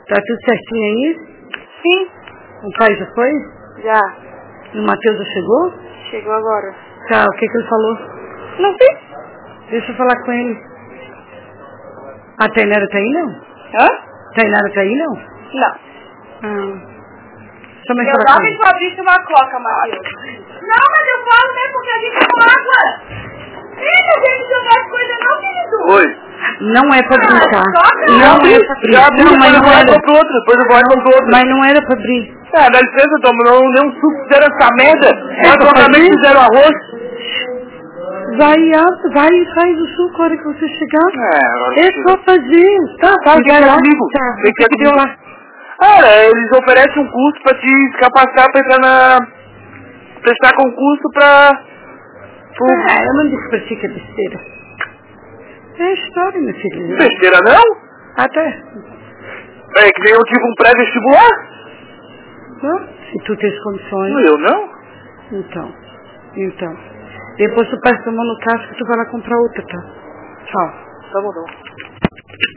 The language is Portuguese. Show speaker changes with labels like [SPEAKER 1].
[SPEAKER 1] Tá tudo certinho aí?
[SPEAKER 2] Sim.
[SPEAKER 1] O pai já foi?
[SPEAKER 2] Já.
[SPEAKER 1] O Matheus já chegou?
[SPEAKER 2] Chegou agora.
[SPEAKER 1] Tá, o que ele falou?
[SPEAKER 2] Não sei.
[SPEAKER 1] Deixa eu falar com ele. A Tainara tá aí, não?
[SPEAKER 2] Hã?
[SPEAKER 1] Tainara tá aí, não?
[SPEAKER 2] Não.
[SPEAKER 1] Deixa eu mais
[SPEAKER 2] Eu
[SPEAKER 1] falar
[SPEAKER 2] dava
[SPEAKER 1] com ele.
[SPEAKER 2] em Fabrício uma coca, Matheus. Não, mas eu falo mesmo porque a gente com água. Eita, gente, jogar as coisas não, querido.
[SPEAKER 3] Oi.
[SPEAKER 1] Não é pra brincar.
[SPEAKER 2] Coca?
[SPEAKER 1] Não é pra brincar. Não, mas não era.
[SPEAKER 3] Depois eu vou pro outro.
[SPEAKER 1] Mas não era pra abrir.
[SPEAKER 3] Dá licença, Tom, não deu um suco, fizeram essa merda. Naturalmente fizeram arroz.
[SPEAKER 1] Vai e faz o suco a hora que você chegar. É só fazer. Tá,
[SPEAKER 3] Sabe o que
[SPEAKER 1] vai
[SPEAKER 3] é
[SPEAKER 1] lá.
[SPEAKER 3] comigo?
[SPEAKER 1] Tá,
[SPEAKER 3] O que
[SPEAKER 1] deu lá.
[SPEAKER 3] Eles oferecem um curso pra te capacitar pra entrar prestar concurso pra...
[SPEAKER 1] Eu não disse pra ti que é besteira. É história, meu filho.
[SPEAKER 3] Besteira não?
[SPEAKER 1] Até.
[SPEAKER 3] É que nem eu tive um pré-vestibular.
[SPEAKER 1] Se tu tens condições.
[SPEAKER 3] Eu não?
[SPEAKER 1] Então. Depois tu passa a mão no casco e tu vai lá comprar outra, tá? Tchau.
[SPEAKER 3] Tá bom.